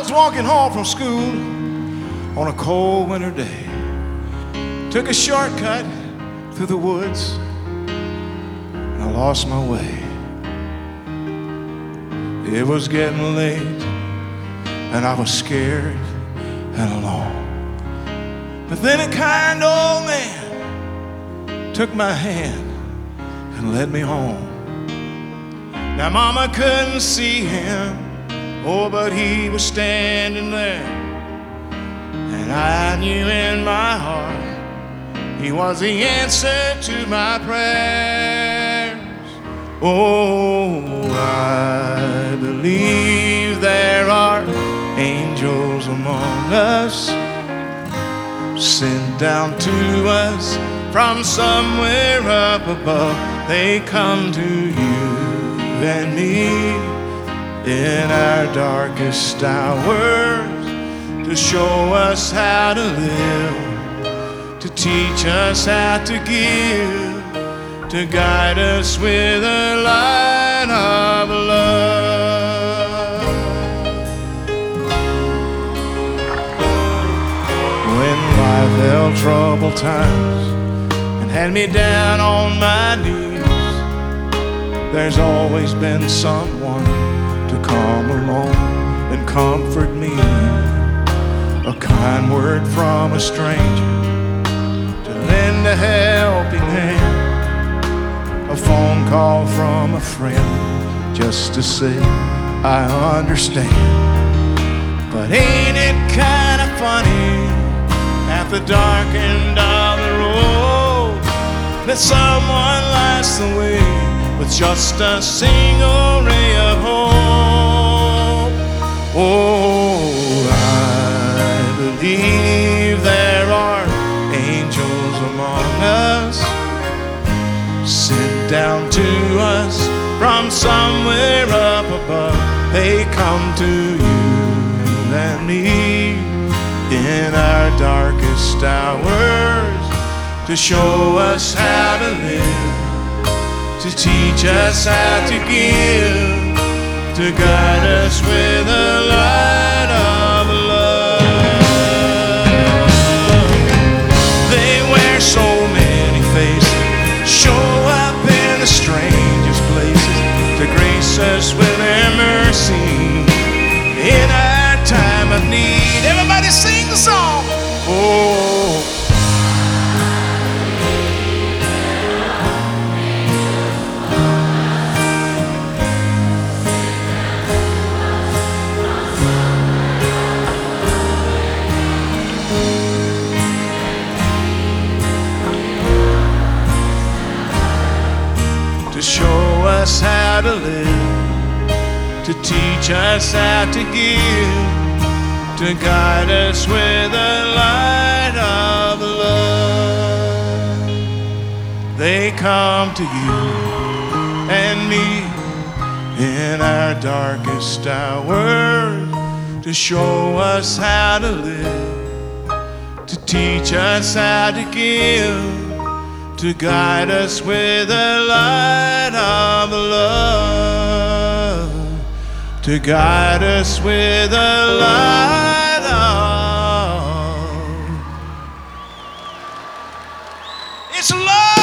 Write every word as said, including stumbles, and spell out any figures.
was walking home from school on a cold winter day. Took a shortcut through the woods and I lost my way. It was getting late and I was scared and alone. But then a kind old man took my hand and led me home. Now Mama couldn't see him, oh, but he was standing there. And I knew in my heart he was the answer to my prayers. Oh, I believe there are angels among us, sent down to us from somewhere up above. They come to you and me in our darkest hours to show us how to live, to teach us how to give, to guide us with a light of love. When life held troubled times and had me down on my knees, there's always been someone to come along and comfort me. A kind word from a stranger to lend a helping hand, a phone call from a friend just to say I understand. But ain't it kind of funny at the dark end of the road that someone lights the way with just a single ray of hope? Oh, I believe there are angels among us, sent down to us from somewhere up above. They come to you and me in our darkest hours to show us how to live, to teach us how to give, to guide us with a light of love. They wear so many faces, show up in the strangest places to grace us with their mercy in our time of need. Everybody sing the song. Oh, to show us how to live, to teach us how to give, to guide us with a light of love. They come to you and me in our darkest hours to show us how to live, to teach us how to give, to guide us with a light of love, to guide us with a light of, it's love.